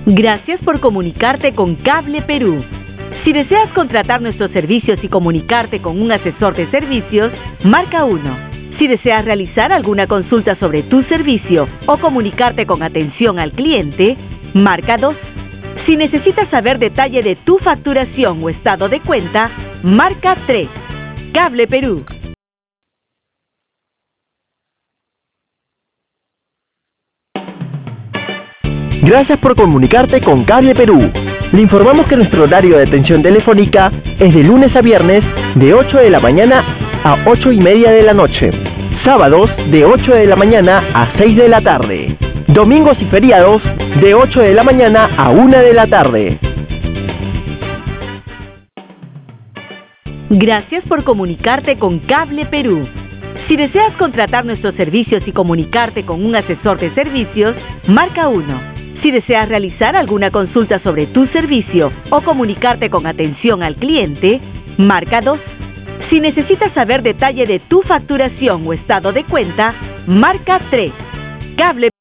Gracias por comunicarte con Cable Perú. Si deseas contratar nuestros servicios y comunicarte con un asesor de servicios, marca 1. Si deseas realizar alguna consulta sobre tu servicio o comunicarte con atención al cliente, marca 2. Si necesitas saber detalle de tu facturación o estado de cuenta, marca 3. Cable Perú. Gracias por comunicarte con Cable Perú. Le informamos que nuestro horario de atención telefónica es de lunes a viernes de 8 de la mañana a 8:30 de la noche. Sábados de 8 de la mañana a 6 de la tarde. Domingos y feriados de 8 de la mañana a 1 de la tarde. Gracias por comunicarte con Cable Perú. Si deseas contratar nuestros servicios y comunicarte con un asesor de servicios, marca 1. Si deseas realizar alguna consulta sobre tu servicio o comunicarte con atención al cliente, marca 2. Si necesitas saber detalle de tu facturación o estado de cuenta, marca 3. Cable